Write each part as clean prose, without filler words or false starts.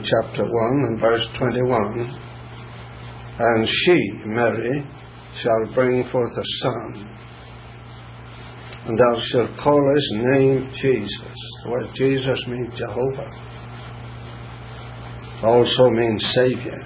chapter 1 and verse 21. And she, Mary, shall bring forth a son, and thou shalt call his name Jesus. The word Jesus means Jehovah. Also means Savior.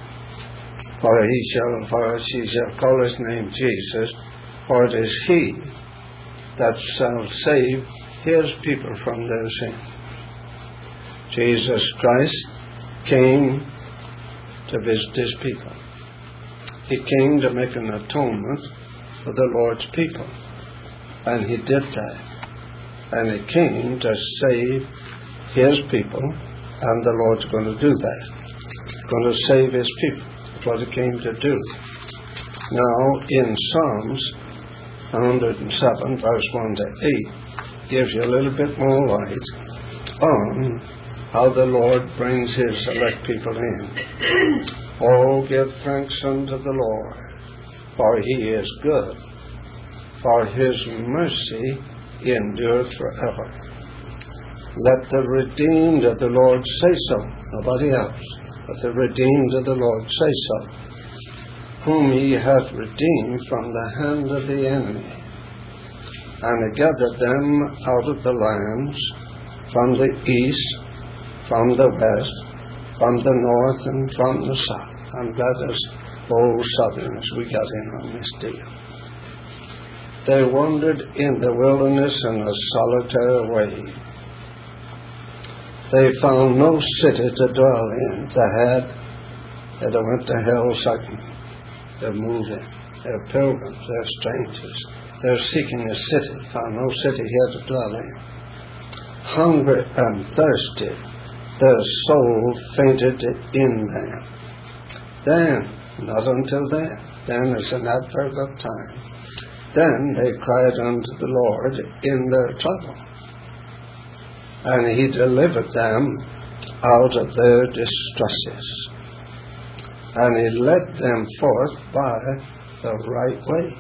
For she shall call his name Jesus, for it is he that shall save his people from their sin. Jesus Christ came to visit his people. He came to make an atonement for the Lord's people. And he did that. And he came to save his people, and the Lord's going to do that. He's going to save his people. That's what he came to do. Now, in Psalms 107, verse 1 to 8, gives you a little bit more light on how the Lord brings his elect people in. Oh, give thanks unto the Lord, for he is good, for his mercy endureth forever. Let the redeemed of the Lord say so, nobody else. Let the redeemed of the Lord say so, whom he hath redeemed from the hand of the enemy, and he gathered them out of the lands, from the east, from the west, from the north, and from the south. I'm glad there's old southerners we got in on this deal. They wandered in the wilderness in a solitary way. They found no city to dwell in. They went to hell second. They're moving. They're pilgrims. They're strangers. They're seeking a city. Found no city here to dwell in. Hungry and thirsty, their soul fainted in them. Then, not until then is an adverb of time. Then they cried unto the Lord in their trouble, and he delivered them out of their distresses, and he led them forth by the right way,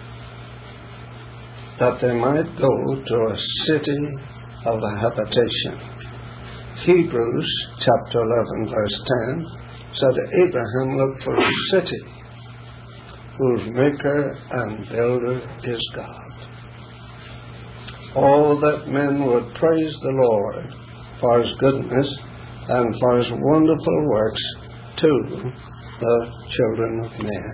that they might go to a city of habitation. Hebrews chapter 11 verse 10 said Abraham looked for a city whose maker and builder is God. Oh, that men would praise the Lord for his goodness and for his wonderful works to the children of men.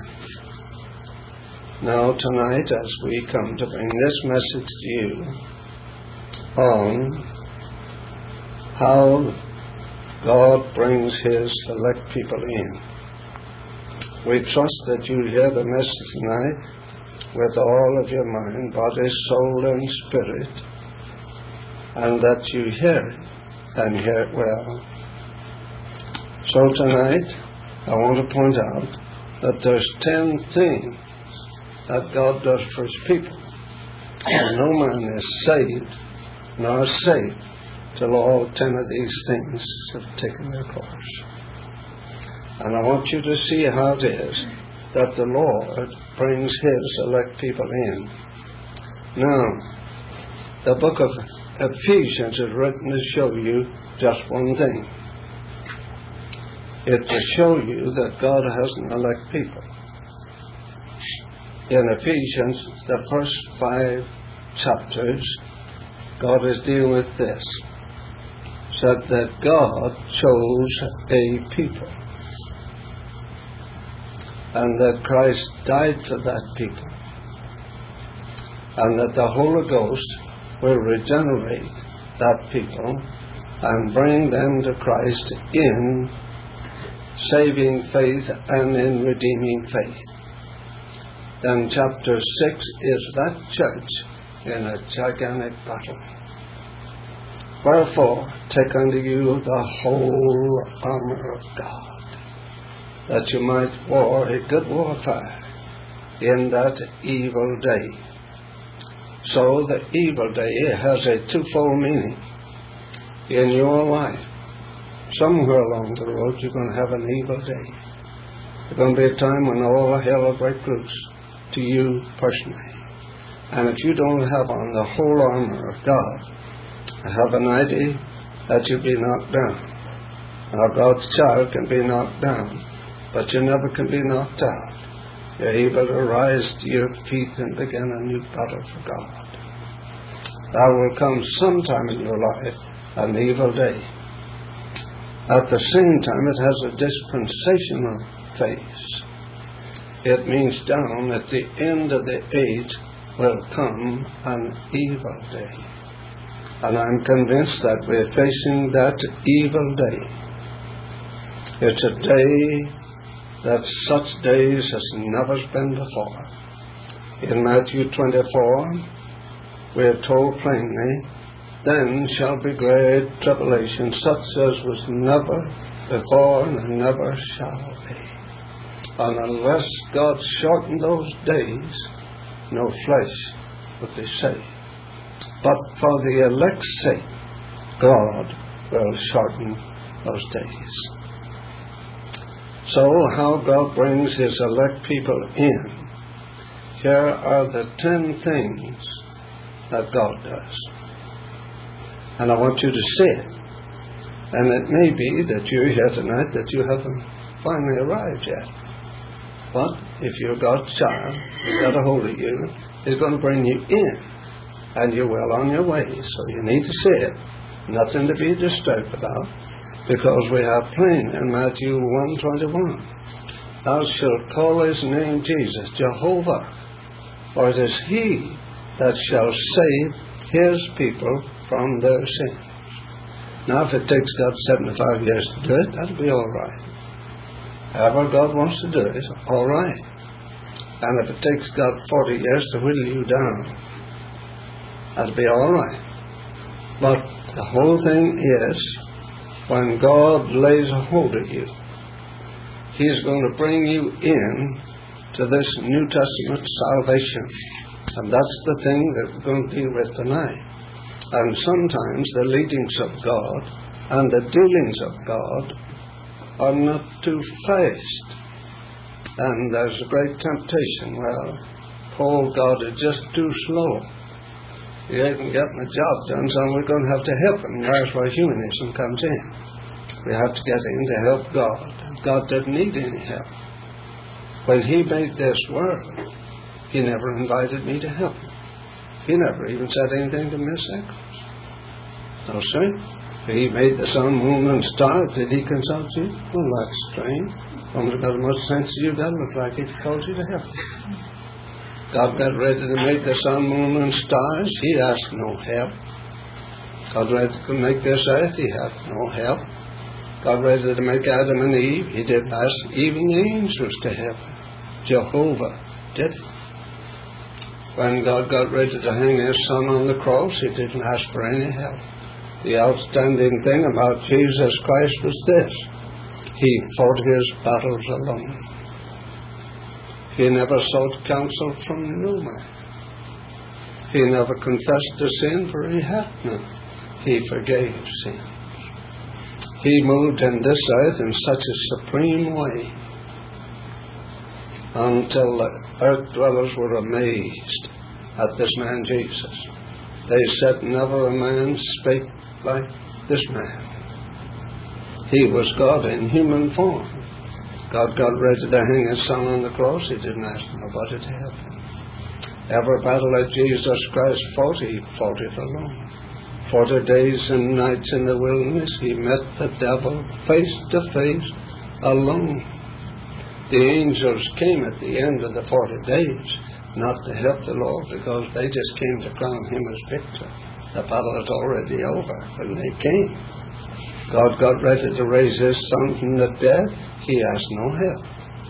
Now tonight, as we come to bring this message to you on how God brings his select people in, we trust that you hear the message tonight with all of your mind, body, soul, and spirit, and that you hear it, and hear it well. So tonight, I want to point out that there's 10 things that God does for his people. And no man is saved, nor safe, till all 10 of these things have taken their course. And I want you to see how it is that the Lord brings his elect people in. Now, the book of Ephesians is written to show you just one thing. It's to show you that God has an elect people. In Ephesians, the first 5 chapters, God is dealing with this. Said that God chose a people, and that Christ died for that people, and that the Holy Ghost will regenerate that people and bring them to Christ in saving faith and in redeeming faith. Then chapter 6 is that church in a gigantic battle. Wherefore, take unto you the whole armor of God, that you might war a good warfare in that evil day. So the evil day has a twofold meaning in your life. Somewhere along the road you're going to have an evil day. There's going to be a time when all hell will break loose to you personally. And if you don't have on the whole armor of God, I have an idea that you'll be knocked down. Now, God's child can be knocked down, but you never can be knocked out. You're able to rise to your feet and begin a new battle for God. There will come sometime in your life an evil day. At the same time, it has a dispensational phase. It means down at the end of the age will come an evil day. And I'm convinced that we're facing that evil day. It's a day that such days has never been before. In Matthew 24, we are told plainly, then shall be great tribulation, such as was never before and never shall be. And unless God shortened those days, no flesh would be saved. But for the elect's sake, God will shorten those days. So, how God brings His elect people in. Here are the 10 things that God does. And I want you to see it. And it may be that you're here tonight that you haven't finally arrived yet. But if you're God's child, He's got a hold of you, He's going to bring you in. And you're well on your way. So you need to see it. Nothing to be disturbed about. Because we have plain in Matthew 1:21. Thou shalt call His name Jesus, Jehovah, for it is He that shall save His people from their sins. Now, if it takes God 75 years to do it, that'll be all right. However God wants to do it, all right. And if it takes God 40 years to whittle you down, that'll be all right. But the whole thing is, when God lays a hold of you, He's going to bring you in to this New Testament salvation. And that's the thing that we're going to deal with tonight. And sometimes the leadings of God and the dealings of God are not too fast. And there's a great temptation. Well, poor God is just too slow. He ain't getting the job done, so we're going to have to help Him. That's where humanism comes in. We have to get in to help God. God doesn't need any help. When He made this world, He never invited me to help Him. He never even said anything to Miss Eccles. No, sir. He made the sun, moon, and stars. Did He consult you? Well, that's strange. Woman's got as much sense as you got. Looks like He told you to help Him. God got ready to make the sun, moon, and stars. He asked no help. God ready to make this earth. He had no help. God ready to make Adam and Eve. He didn't ask even the angels to help Him. Jehovah did it. When God got ready to hang His Son on the cross, He didn't ask for any help. The outstanding thing about Jesus Christ was this. He fought His battles alone. He never sought counsel from no man. He never confessed a sin, for He had none. He forgave sin. He moved in this earth in such a supreme way until the earth dwellers were amazed at this man Jesus. They said, never a man spake like this man. He was God in human form. God got ready to hang His Son on the cross. He didn't ask nobody to help Him. Every battle that Jesus Christ fought, He fought it alone. 40 days and nights in the wilderness, He met the devil face to face alone. The angels came at the end of the 40 days not to help the Lord, because they just came to crown Him as victor. The battle was already over when they came. God got ready to raise His Son from the dead. He asked no help.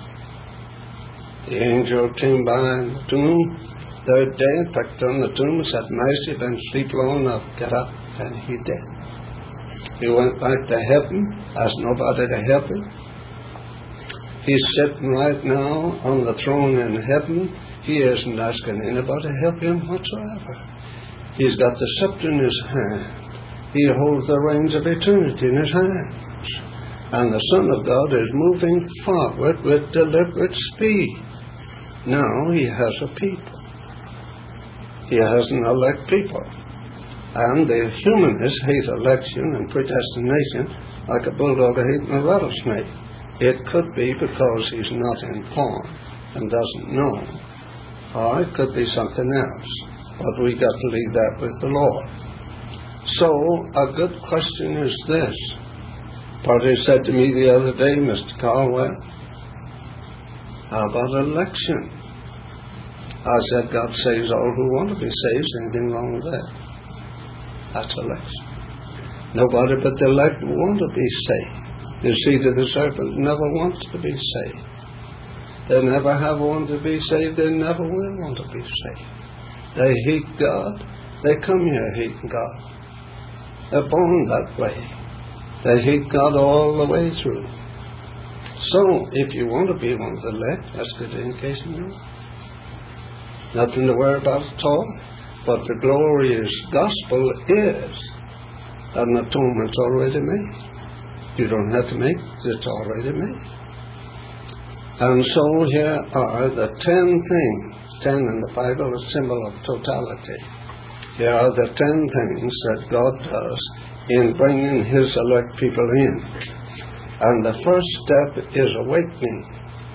The angel came by the tomb third day and picked on the tomb and said, Master, you've been asleep long enough. Get up. And He did. He went back to heaven, asked nobody to help Him. He's sitting right now on the throne in heaven. He isn't asking anybody to help Him whatsoever. He's got the scepter in His hand. He holds the reins of eternity in His hands. And the Son of God is moving forward with deliberate speed. Now He has a people. He has an elect people. And the humanists hate election and predestination like a bulldog hating a rattlesnake. It could be because he's not informed and doesn't know. Or it could be something else. But we got to leave that with the Lord. So, a good question is this. Party said to me the other day, Mr. Caldwell, how about election? I said, God saves all who want to be saved. Is anything wrong with that? That's election. Nobody but the elect want to be saved. The seed of the serpent never wants to be saved. They never have wanted to be saved. They never will want to be saved. They hate God. They come here hating God. They're born that way. They hate God all the way through. So, if you want to be one of the elect, that's good indication you know. Nothing to worry about at all. But the glorious gospel is that an atonement's already made. You don't have to make it, it's already made. And so here are the 10 things. 10 in the Bible, a symbol of totality. Here are the 10 things that God does in bringing His elect people in. And the first step is awakening.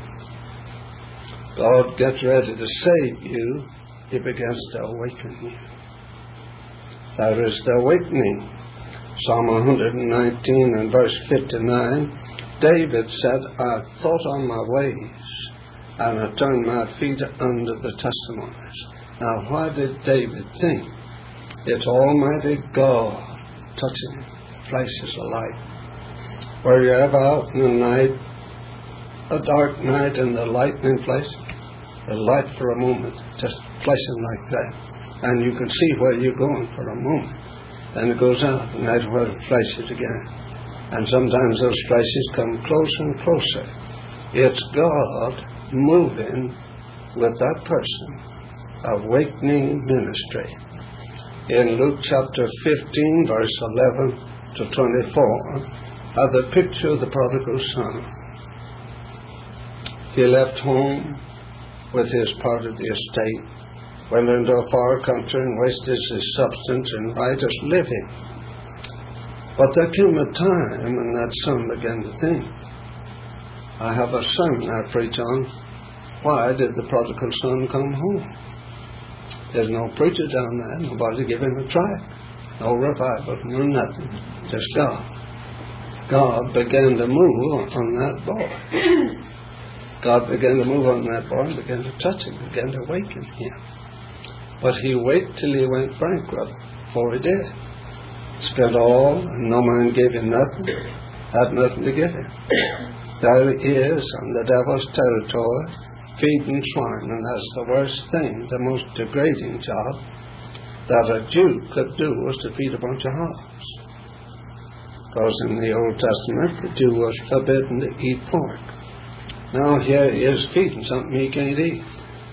God gets ready to save you. He begins to awaken you. That is the awakening. Psalm 119 and verse 59, David said, I thought on my ways, and I turned my feet under the testimonies. Now, why did David think? It's Almighty God touching flashes of light. Were you ever out in the night, a dark night, and the lightning flash? The light for a moment, just flashing like that. And you can see where you're going for a moment. Then it goes out, and that's where it flashes again. And sometimes those flashes come closer and closer. It's God moving with that person, awakening ministry. In Luke chapter 15, verse 11 to 24, are the picture of the prodigal son. He left home with his part of the estate, went into a far country and wasted his substance in riotous living. But there came a time when that son began to think. I have a sermon I preach on, why did the prodigal son come home? There's no preacher down there, nobody give him a tract, no revival, no nothing, just God. God began to move on that boy. God began to move on that boy and began to touch him, began to awaken him. But he waited till he went bankrupt before he did. Spent all, and no man gave him nothing, had nothing to give him. There he is on the devil's territory, feeding swine, and that's the worst thing, the most degrading job that a Jew could do was to feed a bunch of hogs. Because in the Old Testament, the Jew was forbidden to eat pork. Now here he is feeding something he can't eat.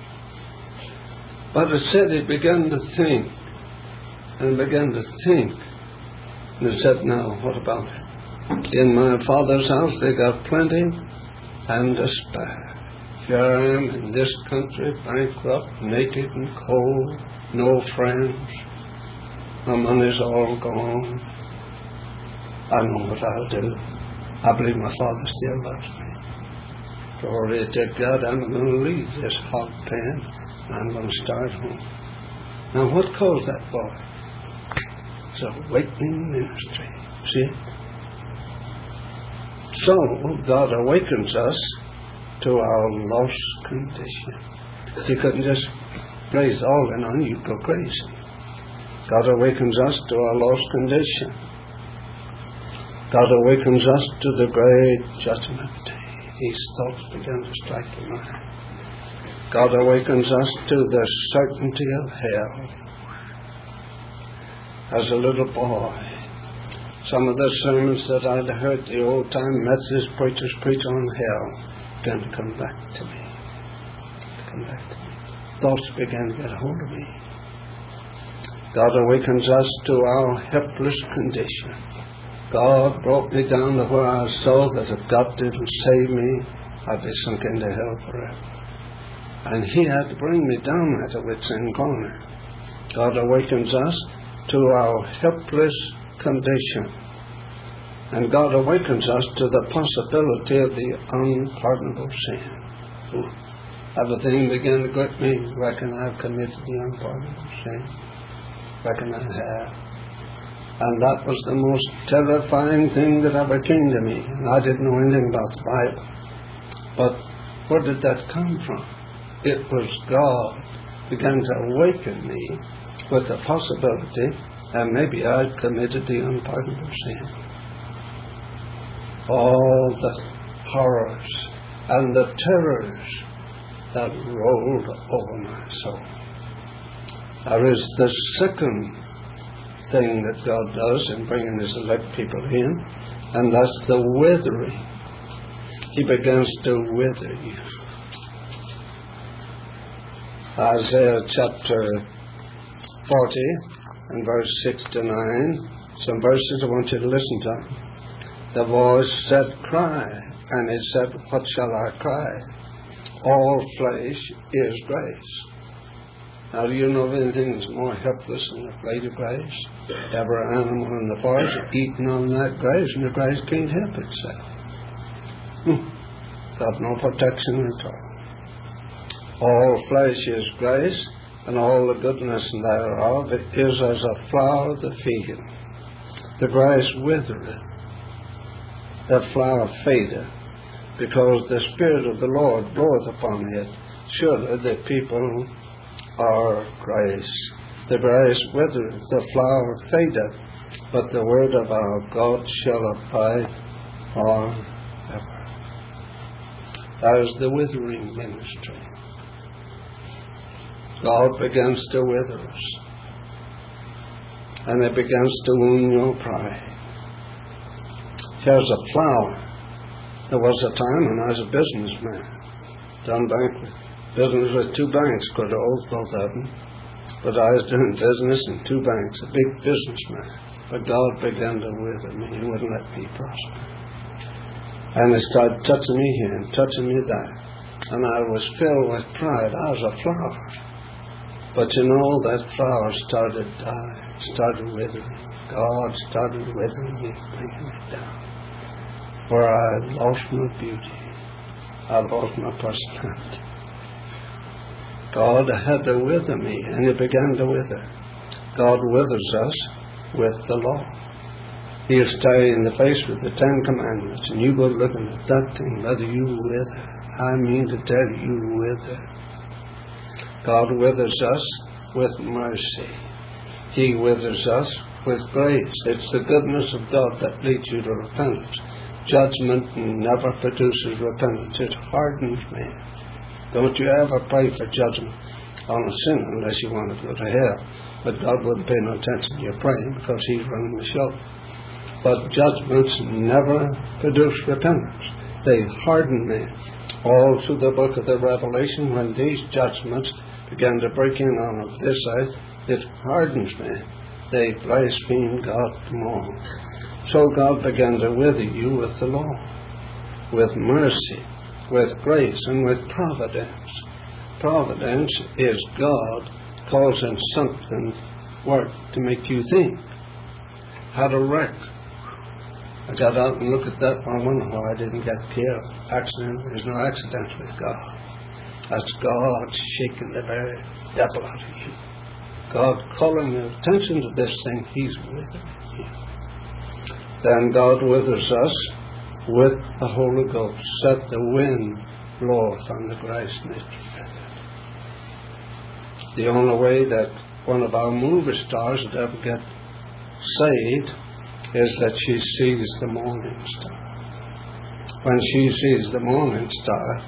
But it said he began to think, and began to think. And he said, now, what about it? In my father's house they got plenty and to spare. Here I am in this country, bankrupt, naked and cold, no friends. My money's all gone. I know what I'll do. I believe my father still loves me. Glory to God, I'm going to leave this hog pen and I'm going to start home. Now what caused that boy? It's awakening ministry. See it? So God awakens us to our lost condition. He couldn't just blaze all in on you, go crazy. God awakens us to our lost condition. God awakens us to the great judgment day. These thoughts begin to strike your mind. God awakens us to the certainty of hell. As a little boy, some of the sermons that I'd heard the old-time Methodist preachers preach on hell began to come back to me. Thoughts began to get a hold of me. God awakens us to our helpless condition. God brought me down to where I saw that if God didn't save me, I'd be sunk into hell forever. And He had to bring me down at a wit's end corner. God awakens us to our helpless condition. And God awakens us to the possibility of the unpardonable sin. Everything began to grip me. Reckon I've committed the unpardonable sin. Reckon I have. And that was the most terrifying thing that ever came to me. And I didn't know anything about the Bible. But where did that come from? It was God began to awaken me with the possibility that maybe I'd committed the unpardonable sin. All the horrors and the terrors that rolled over my soul. There is the second thing that God does in bringing His elect people in, and that's the withering. He begins to wither you. Isaiah chapter 40 and verse 6 to 9. Some verses I want you to listen to. The voice said, cry. And it said, what shall I cry? All flesh is grace. Now, do you know of anything that's more helpless than the blade of grace? Every animal in the forest eating on that grace, and the grace can't help itself. Got no protection at all. All flesh is grace, and all the goodness thereof is as a flower of the field. The grass withereth, the flower fadeth, because the Spirit of the Lord bloweth upon it. Surely the people are grace. The grass withereth, the flower fadeth, but the word of our God shall abide forever. That is the withering ministry. God begins to wither us, and it begins to wound your pride. Here's a flower. There was a time when I was a businessman, done business with two banks, could have owned both of them, but I was doing business in two banks, a big businessman. But God began to wither me. He wouldn't let me prosper. And He started touching me here and touching me there. And I was filled with pride. I was a flower. But you know, that flower started dying, started withering. God started withering me, bringing me down. Where I lost my beauty. I lost my personality. God had to wither me, and He began to wither. God withers us with the law. He'll stare you in the face with the 10 Commandments, and you go looking at that thing, whether you wither. I mean to tell you, wither. God withers us with mercy. He withers us with grace. It's the goodness of God that leads you to repentance. Judgment never produces repentance. It hardens man. Don't you ever pray for judgment on a sinner unless you want to go to hell. But God wouldn't pay no attention to your praying because He's running the show. But judgments never produce repentance. They harden man. All through the book of the Revelation, when these judgments began to break in on this side, it hardens man. They blaspheme God more. So God began to wither you with the law, with mercy, with grace, and with providence. Providence is God causing something work to make you think. Had a wreck. I got out and looked at that one. I wonder why I didn't get killed. Accident. There's no accident with God. That's God shaking the very devil out of you. God calling your attention to this thing. He's withering you. Then God withers us with the Holy Ghost. Set the wind bloweth on the grass and it feathered. The only way that one of our movie stars would ever get saved is that she sees the morning star. When she sees the morning star,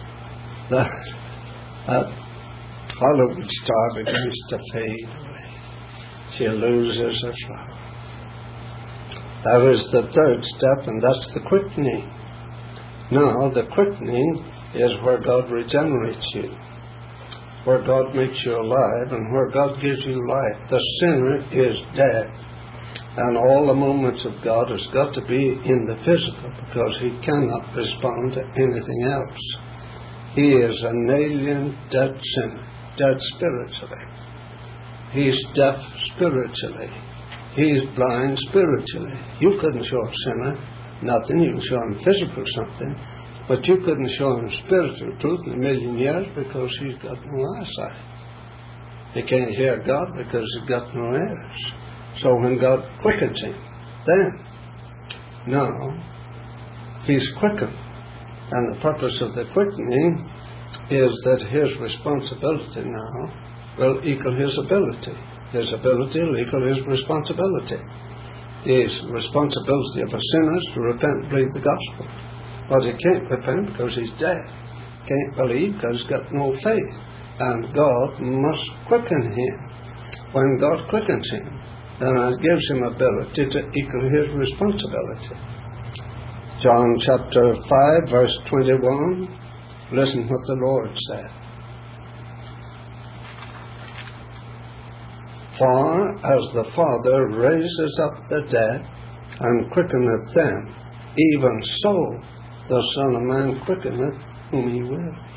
that Hollywood star begins to fade away. She loses her flower. That is the third step, and that's the quickening. Now, the quickening is where God regenerates you, where God makes you alive, and where God gives you life. The sinner is dead. And all the moments of God has got to be in the physical, because He cannot respond to anything else. He is an alien, dead sinner, dead spiritually. He's deaf spiritually. He's blind spiritually. You couldn't show a sinner nothing. You can show him physical something, but you couldn't show him spiritual truth in a million years because he's got no eyesight. He can't hear God because he's got no ears. So when God quickens him, then, now, he's quickened. And the purpose of the quickening is that his responsibility now will equal his ability. His ability will equal his responsibility. The responsibility of a sinner is to repent and believe the gospel. But he can't repent because he's dead. Can't believe because he's got no faith. And God must quicken him. When God quickens him, then it gives him ability to equal his responsibility. John chapter 5, verse 21. Listen what the Lord said. For as the Father raises up the dead and quickeneth them, even so the Son of Man quickeneth whom he wills.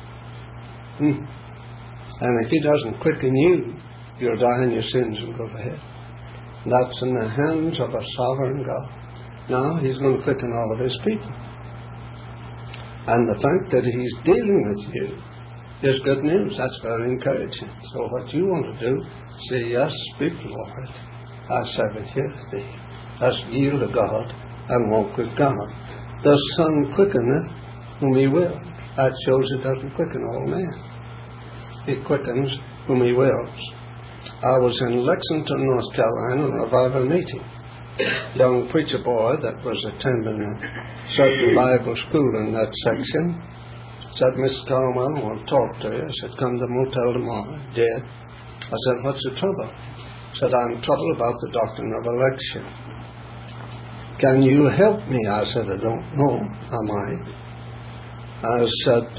And if he doesn't quicken you, you'll die in your sins and go to hell. That's in the hands of a sovereign God. Now he's going to quicken all of his people. And the fact that he's dealing with you is good news. That's very encouraging. So what you want to do, say, yes, speak, Lord. I servant heareth thee. Let's yield to God and walk with God. The Son quickeneth whom he will. That shows it doesn't quicken all men. He quickens whom he wills. I was in Lexington, North Carolina, in a revival meeting. Young preacher boy that was attending a certain Bible school in that section said, Mr. Carwell, I want to talk to you. I said, come to the motel tomorrow. Did. I said, what's the trouble? He said, I'm troubled about the doctrine of election. Can you help me? I said, I don't know. I might. I said,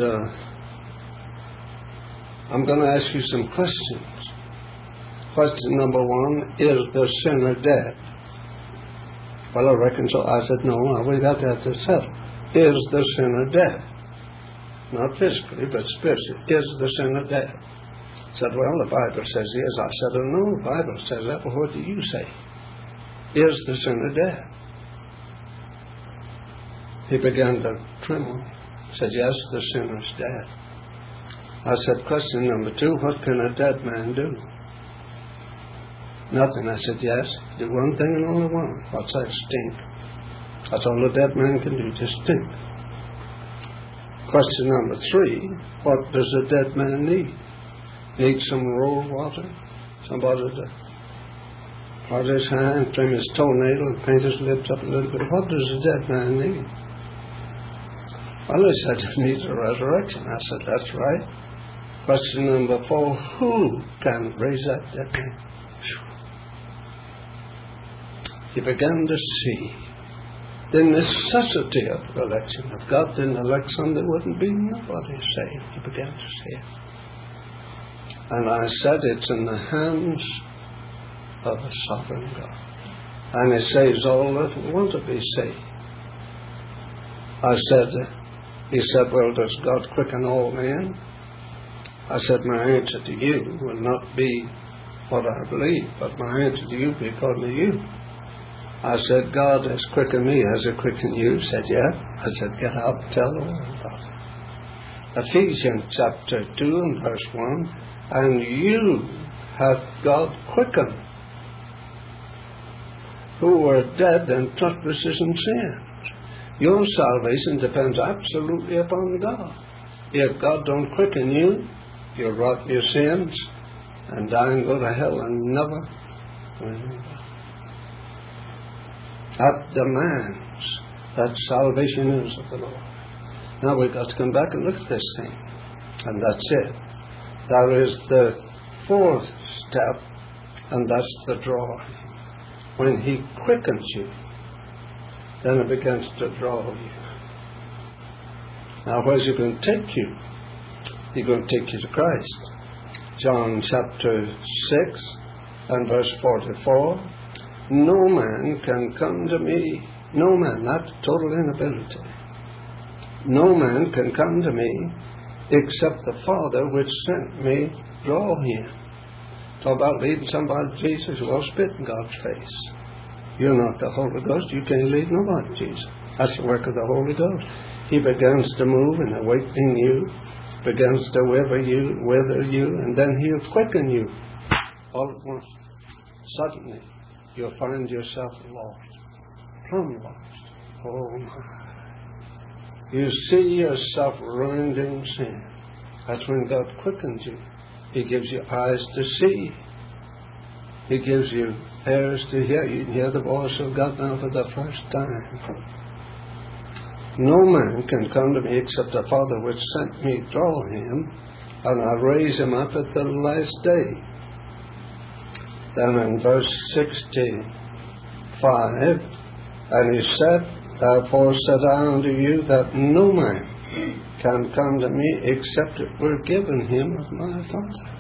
I'm going to ask you some questions. Question number one, is the sinner dead? Well, I reckon so. I said, no, we got that to settle. Is the sinner dead? Not physically, but spiritually. Is the sinner dead? He said, well, the Bible says he is. I said, no, the Bible says that, but what do you say? Is the sinner dead? He began to tremble. He said, yes, the sinner's dead. I said, question number two, what can a dead man do? Nothing. I said, yes, do one thing and only one. What's that? Stink. That's all a dead man can do, just stink. Question number three, what does a dead man need? Need some roll water? Somebody to hold his hand, trim his toenail, and paint his lips up a little bit. What does a dead man need? Well, he said he needs a resurrection. I said, that's right. Question number four, who can raise that dead man? He began to see the necessity of election. If God didn't elect some, there wouldn't be nobody saved. He began to see it. And I said, it's in the hands of a sovereign God. And he saves all that want to be saved. I said, he said, well, does God quicken all men? I said, my answer to you will not be what I believe, but my answer to you will be according to you. I said, God has quickened me. Has he quickened you? He said, yeah. I said, get out and tell the world about it. Ephesians chapter 2 and verse 1, and you hath God quickened, who were dead in trespasses and sins. Your salvation depends absolutely upon God. If God don't quicken you, you'll rot in your sins and die and go to hell and never win. That demands that salvation is of the Lord. Now we've got to come back and look at this thing. And that's it. That is the fourth step, and that's the drawing. When he quickens you, then it begins to draw you. Now where's he going to take you? He's going to take you to Christ. John chapter 6 and verse 44. No man can come to me. No man, not total inability. No man can come to me except the Father which sent me draw him. Talk about leading somebody to Jesus, you will spit in God's face. You're not the Holy Ghost. You can't lead nobody to Jesus. That's the work of the Holy Ghost. He begins to move and awaken you, begins to wither you, and then He'll quicken you all at once. Suddenly, you'll find yourself lost, plumb lost. Oh my. You see yourself ruined in sin. That's when God quickens you. He gives you eyes to see. He gives you ears to hear. You can hear the voice of God now for the first time. No man can come to me except the Father which sent me draw him, and I'll raise him up at the last day. Then in verse 65, and he said, therefore said I unto you that no man can come to me except it were given him of my Father.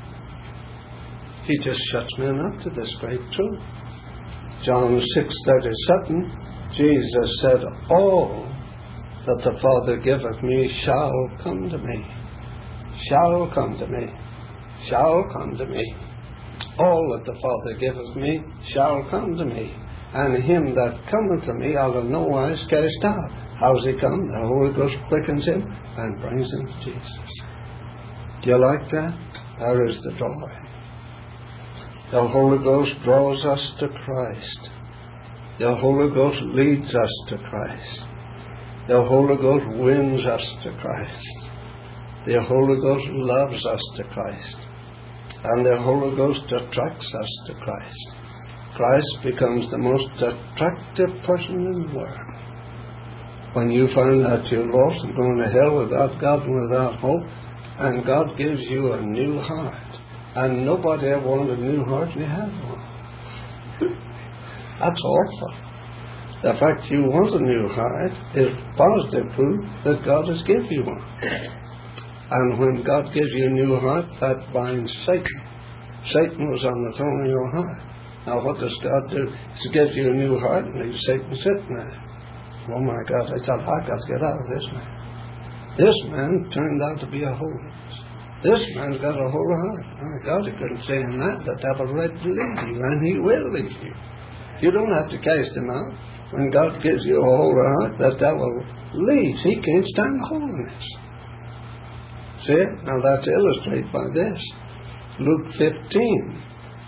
He just shuts men up to this great truth. John 6:37, Jesus said, all that the Father giveth me shall come to me. Shall come to me. Shall come to me. All that the Father giveth me shall come to me. And him that cometh to me I will no wise cast out. How's he come? The Holy Ghost quickens him and brings him to Jesus. Do you like that? There is the joy. The Holy Ghost draws us to Christ. The Holy Ghost leads us to Christ. The Holy Ghost wins us to Christ. The Holy Ghost loves us to Christ. And the Holy Ghost attracts us to Christ. Christ becomes the most attractive person in the world. When you find that you're lost and going to hell without God and without hope, and God gives you a new heart. And nobody ever wanted a new heart, and you have one. That's awful. The fact you want a new heart is positive proof that God has given you one. And when God gives you a new heart, that binds Satan. Satan was on the throne of your heart. Now what does God do? He gives you a new heart and leaves Satan sitting there. Oh my God, I thought, I've got to get out of this man. This man turned out to be a holy. This man's got a holy heart. My God, he couldn't say in that. The devil ready to leave you, and he will leave you. You don't have to cast him out. When God gives you a holy heart, the devil leaves. He can't stand holiness. See it? Now that's illustrated by this. Luke 15.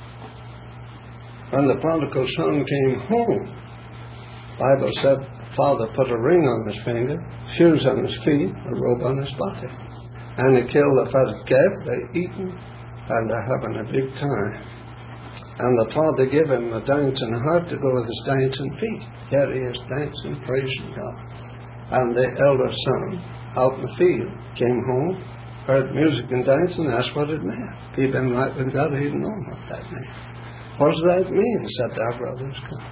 When the prodigal son came home, the Bible said, Father put a ring on his finger, shoes on his feet, a robe on his body. And they killed the fatted calf, they eaten, and they're having a big time. And the father gave him a dancing heart to go with his dancing feet. Here he is dancing, praising God. And the elder son, out in the field, came home, heard music and dancing, that's what it meant. If he'd been right with God, he'd known what that meant. What does that mean? Said our brothers come.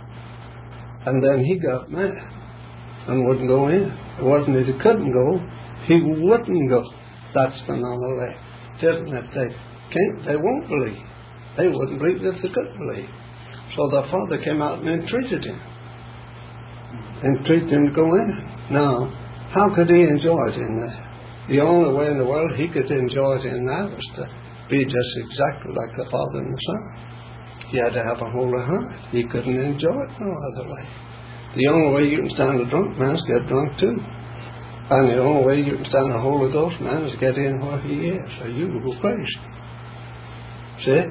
And then he got mad and wouldn't go in. It wasn't that he couldn't go, he wouldn't go. That's the knowledge, isn't it? They won't believe. They wouldn't believe if they could believe. So the father came out and entreated him. Entreated him to go in. Now, how could he enjoy it in there? The only way in the world he could enjoy it in there was to be just exactly like the Father and the Son. He had to have a holy heart. He couldn't enjoy it no other way. The only way you can stand a drunk man is get drunk too. And the only way you can stand a Holy Ghost man is get in where he is, or you will go crazy. See?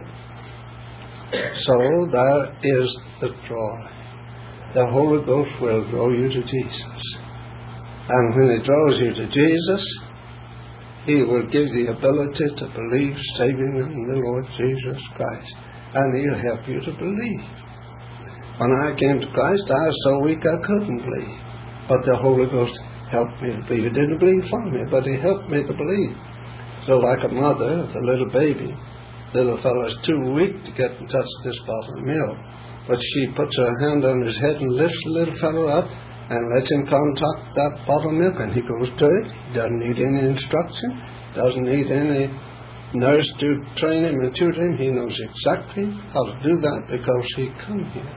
So that is the joy. The Holy Ghost will draw you to Jesus. And when He draws you to Jesus, He will give the ability to believe saving in the Lord Jesus Christ. And He'll help you to believe. When I came to Christ, I was so weak I couldn't believe. But the Holy Ghost helped me to believe. He didn't believe for me, but He helped me to believe. So like a mother with a little baby, little fellow's too weak to get in touch with this bottle of milk. But she puts her hand on his head and lifts the little fellow up and lets him contact that bottle of milk, and he goes to it. He doesn't need any instruction, doesn't need any nurse to train him and tutor him. He knows exactly how to do that because he come here.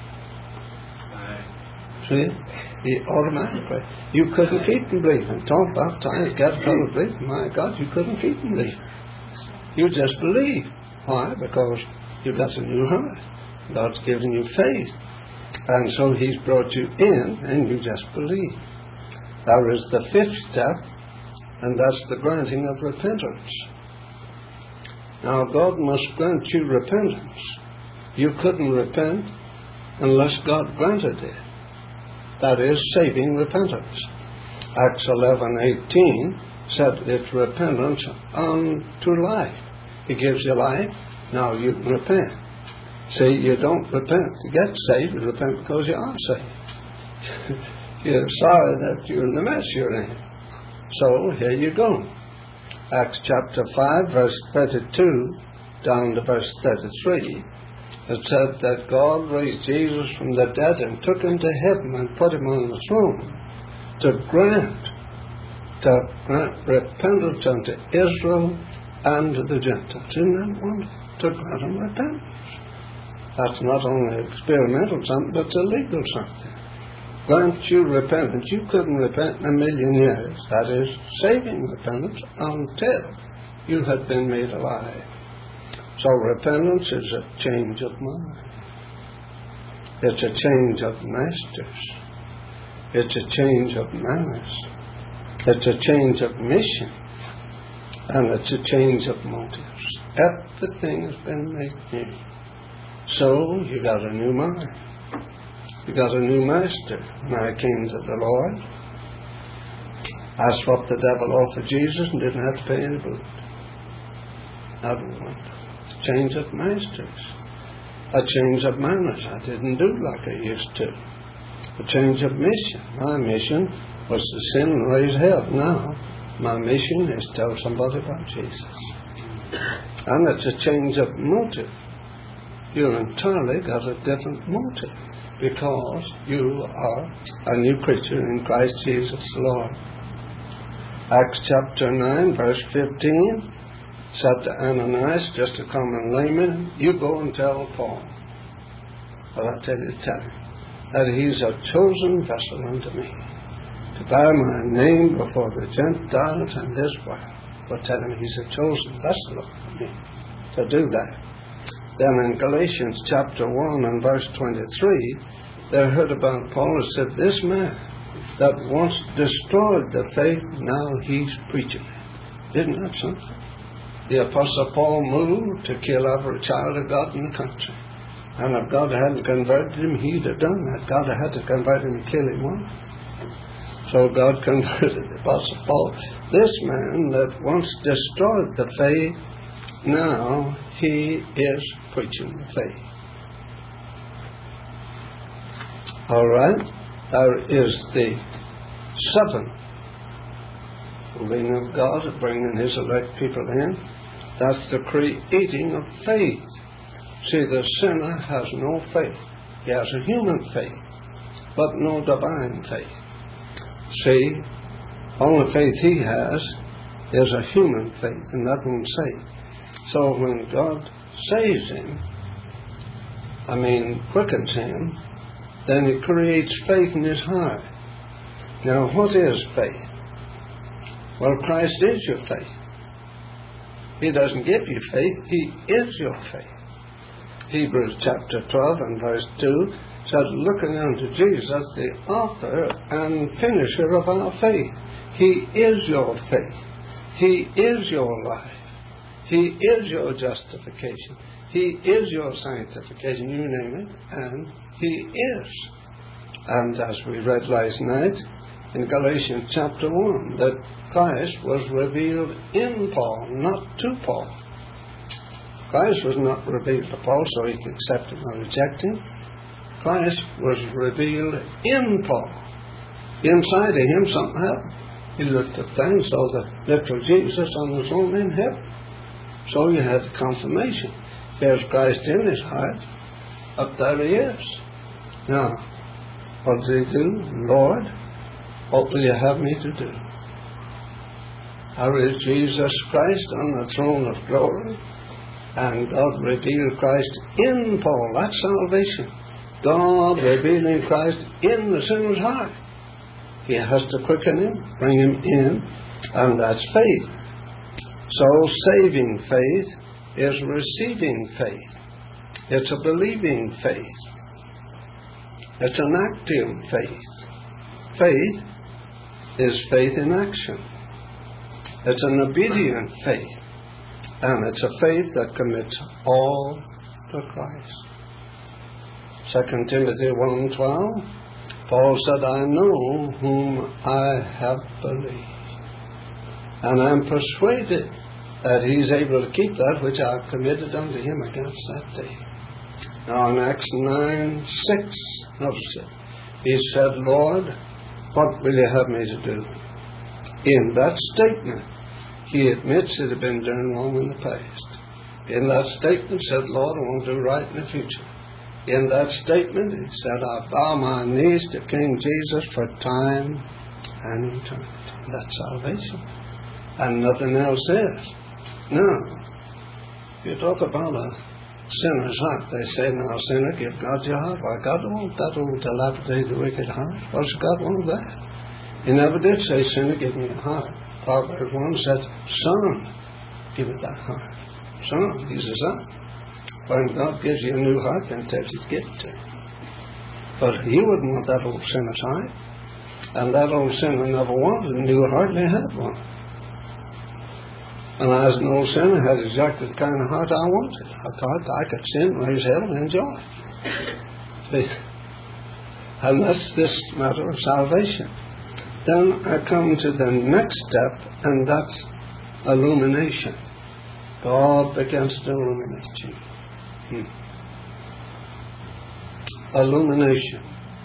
See? He automatically. You couldn't keep him believing. Talk about trying to get a fellow believing. My God, you couldn't keep him believing. You just believe. Why? Because you've got a new heart. God's given you faith. And so He's brought you in, and you just believe. There is the fifth step, and that's the granting of repentance. Now, God must grant you repentance. You couldn't repent unless God granted it. That is saving repentance. Acts 11:18 said it's repentance unto life. He gives you life, now you can repent. See, you don't repent to get saved, you repent because you are saved. You're sorry that you're in the mess you're in. So, here you go. Acts chapter 5, verse 32 down to verse 33. It said that God raised Jesus from the dead and took him to heaven and put him on the throne to grant repentance unto Israel and to the Gentiles. Isn't that wonderful? To grant them repentance. That's not only experimental something, but it's a legal something. Grant you repentance. You couldn't repent in a million years. That is, saving repentance until you had been made alive. So repentance is a change of mind. It's a change of masters. It's a change of manners. It's a change of mission. And it's a change of motives. Everything has been made new. So you got a new mind. You got a new master. When I came to the Lord, I swapped the devil off of Jesus and didn't have to pay any boot. That was wonderful. Change of masters. A change of manners. I didn't do like I used to. A change of mission. My mission was to sin and raise hell. Now, my mission is to tell somebody about Jesus. And it's a change of motive. You entirely got a different motive because you are a new creature in Christ Jesus the Lord. Acts chapter 9, verse 15 said to Ananias, just a common layman, you go and tell Paul. Well, I tell him that he's a chosen vessel unto me, to bear my name before the Gentiles and this world. But tell him he's a chosen vessel unto me to do that. Then in Galatians chapter 1 and verse 23, they heard about Paul and said, this man that once destroyed the faith, now he's preaching. Isn't that something? The Apostle Paul moved to kill every child of God in the country. And if God hadn't converted him, he'd have done that. God had to convert him and kill him once. So God converted the Apostle Paul. This man that once destroyed the faith, now he is preaching the faith. All right? There is the seventh ruling of God of bringing his elect people in. That's the creating of faith. See, the sinner has no faith. He has a human faith, but no divine faith. See, only faith he has is a human faith, and that won't save. So when God saves him, quickens him, then he creates faith in his heart. Now, what is faith? Well, Christ is your faith. He doesn't give you faith, he is your faith. Hebrews chapter 12 and verse 2 said, looking unto Jesus, the author and finisher of our faith. He is your faith. He is your life. He is your justification. He is your sanctification, you name it, and he is. And as we read last night in Galatians chapter 1, that Christ was revealed in Paul, not to Paul. Christ was not revealed to Paul so he could accept him or reject him. Christ was revealed in Paul. Inside of him something happened. He looked up there and saw the literal Jesus on the throne in heaven. So you had the confirmation. There's Christ in his heart. Up there he is. Now, what does he do? Lord, what will you have me to do? There is Jesus Christ on the throne of glory, and God revealed Christ in Paul. That's salvation. God revealing Christ in the sinner's heart. He has to quicken him, bring him in, and that's faith. So saving faith is receiving faith. It's a believing faith. It's an active faith. Faith is faith in action. It's an obedient faith. And it's a faith that commits all to Christ. 2 Timothy 1:12, Paul said, I know whom I have believed, and I'm persuaded that he's able to keep that which I have committed unto him against that day. Now in Acts 9:6, notice it. He said, Lord, what will you have me to do? In that statement, he admits it had been done wrong in the past. In that statement, said, Lord, I want to do right in the future. In that statement, he said, I bow my knees to King Jesus for time and eternity. That's salvation. And nothing else is. Now, you talk about a sinner's heart. They say, now, sinner, give God your heart. Why, God don't want that old dilapidated, wicked heart. Why does God want that? He never did say, sinner, give me your heart. Proverbs 1 said, son, give it thy heart. Son, he's a son. When God gives you a new heart, then tells you to give it to him. But he wouldn't want that old sinner's heart. And that old sinner never wanted a new heart, they had one. And as an old sinner, I had exactly the kind of heart I wanted. I thought I could sin, raise hell, and enjoy. See? And that's this matter of salvation. Then I come to the next step, and that's illumination. God begins to illuminate you. Illumination.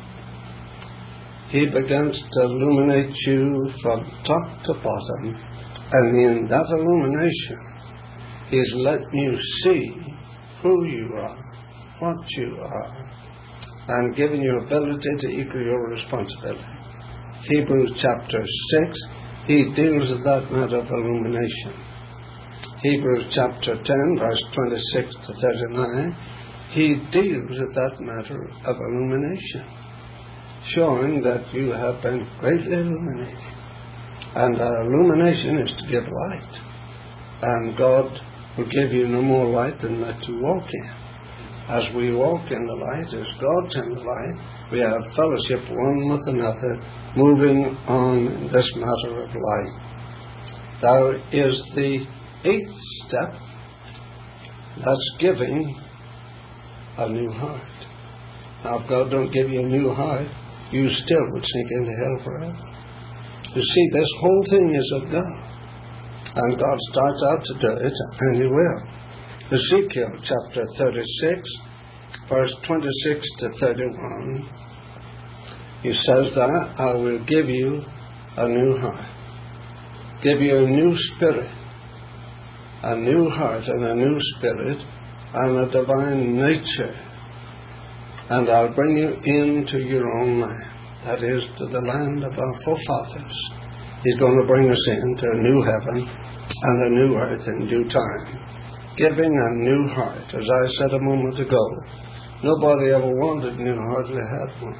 He begins to illuminate you from top to bottom, and in that illumination, He's letting you see who you are, what you are, and giving you ability to equal your responsibility. Hebrews chapter 6, he deals with that matter of illumination. Hebrews chapter 10, verse 26 to 39, he deals with that matter of illumination, showing that you have been greatly illuminated. And illumination is to give light. And God will give you no more light than that you walk in. As we walk in the light, as God's in the light, we have fellowship one with another, moving on this matter of life. Now is the 8th step, that's giving a new heart. Now if God don't give you a new heart, you still would sink into hell forever. You see, this whole thing is of God. And God starts out to do it, and He will. Ezekiel chapter 36, verse 26 to 31, He says that I will give you a new heart, give you a new spirit, a new heart and a new spirit, and a divine nature, and I'll bring you into your own land, that is, to the land of our forefathers. He's going to bring us into a new heaven and a new earth in due time, giving a new heart. As I said a moment ago, nobody ever wanted a new heart, they had one.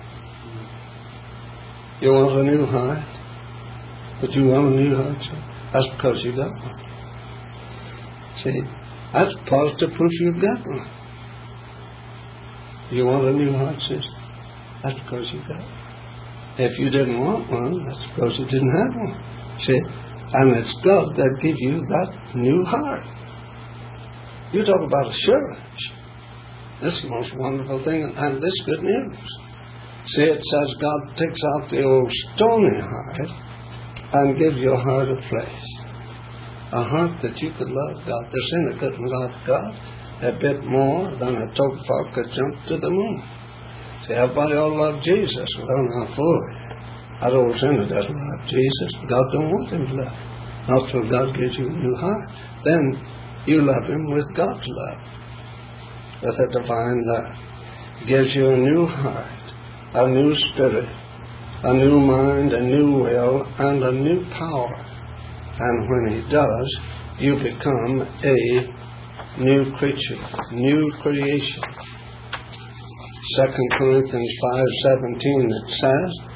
You want a new heart? But you want a new heart, sir? That's because you got one. See, that's positive proof you've got one. You want a new heart, sister? That's because you got one. If you didn't want one, that's because you didn't have one. See? And it's God that gives you that new heart. You talk about assurance. This is the most wonderful thing, and this good news. See, it says God takes out the old stony heart and gives you a heart of flesh. A heart that you could love God. The sinner couldn't love God a bit more than a tophet could jump to the moon. See, everybody all love Jesus. Well, not for it. That old sinner doesn't love Jesus. God don't want him to love. Not till God gives you a new heart. Then you love him with God's love, with a divine love. He gives you a new heart, a new spirit, a new mind, a new will, and a new power. And when He does, you become a new creature, new creation. 2 Corinthians 5:17 it says,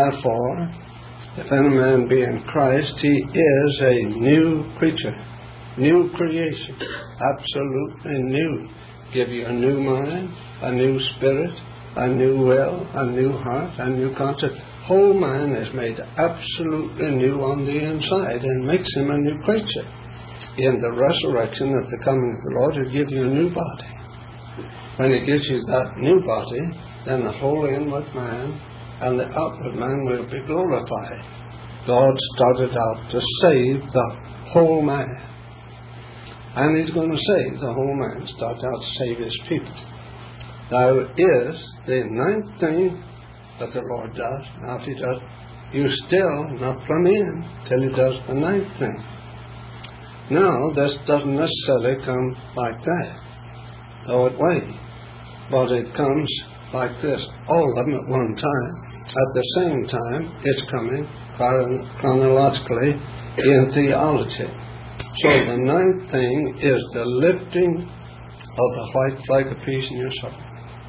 therefore, if any man be in Christ, he is a new creature. New creation. Absolutely new. Give you a new mind, a new spirit, a new will, a new heart, a new conscience. Whole man is made absolutely new on the inside and makes him a new creature. In the resurrection at the coming of the Lord, He'll give you a new body. When He gives you that new body, then the whole inward man and the outward man will be glorified. God started out to save the whole man. And He's going to save the whole man, start out to save His people. Now is the ninth thing that the Lord does. Now if He does, you still not plumb in till He does the ninth thing. Now this doesn't necessarily come like that, though it may, but it comes like this, all of them at one time. At the same time, it's coming chronologically in theology. So the ninth thing is the lifting of the white flag of peace in your soul.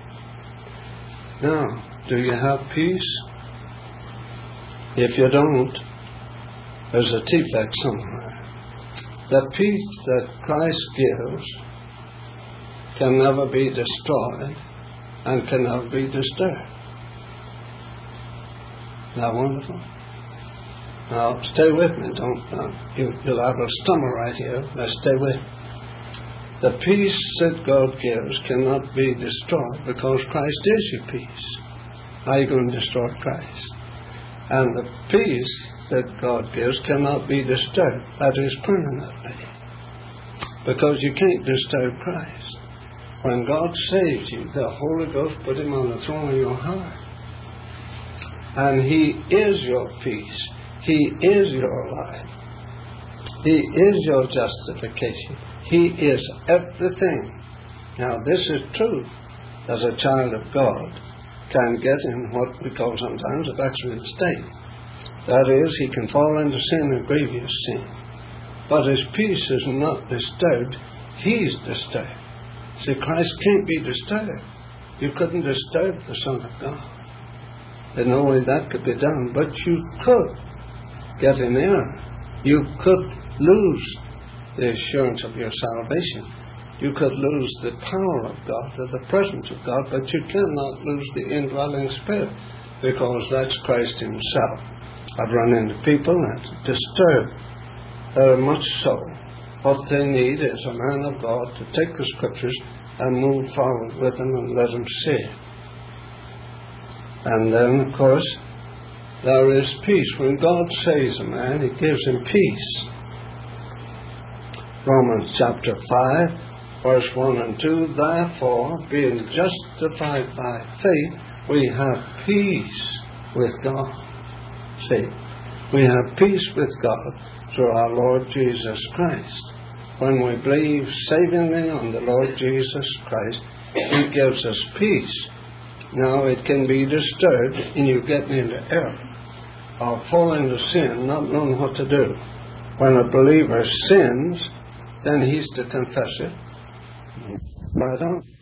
Now, do you have peace? If you don't, there's a defect somewhere. The peace that Christ gives can never be destroyed and can never be disturbed. Isn't that wonderful? Now, stay with me. You'll have a stumble right here. Now, stay with me. The peace that God gives cannot be destroyed because Christ is your peace. How are you going to destroy Christ? And the peace that God gives cannot be disturbed. That is permanently. Because you can't disturb Christ. When God saves you, the Holy Ghost put Him on the throne of your heart. And He is your peace. He is your life. He is your justification. He is everything. Now this is true. As a child of God can get in what we call sometimes a backslidden state. That is, he can fall into sin and grievous sin. But his peace is not disturbed. He's disturbed. See, Christ can't be disturbed. You couldn't disturb the Son of God. There's no way that could be done. But you could get in error. You could lose the assurance of your salvation. You could lose the power of God or the presence of God, but you cannot lose the indwelling Spirit, because that's Christ Himself. I've run into people that disturb much so. What they need is a man of God to take the Scriptures and move forward with them and let them see it. And then, of course, there is peace. When God saves a man, He gives him peace. Romans chapter 5, verse 1 and 2, therefore, being justified by faith, we have peace with God. See, we have peace with God through our Lord Jesus Christ. When we believe savingly on the Lord Jesus Christ, He gives us peace. Now it can be disturbed in you getting into error or fall into sin, not knowing what to do. When a believer sins, then he's to confess it. Right on.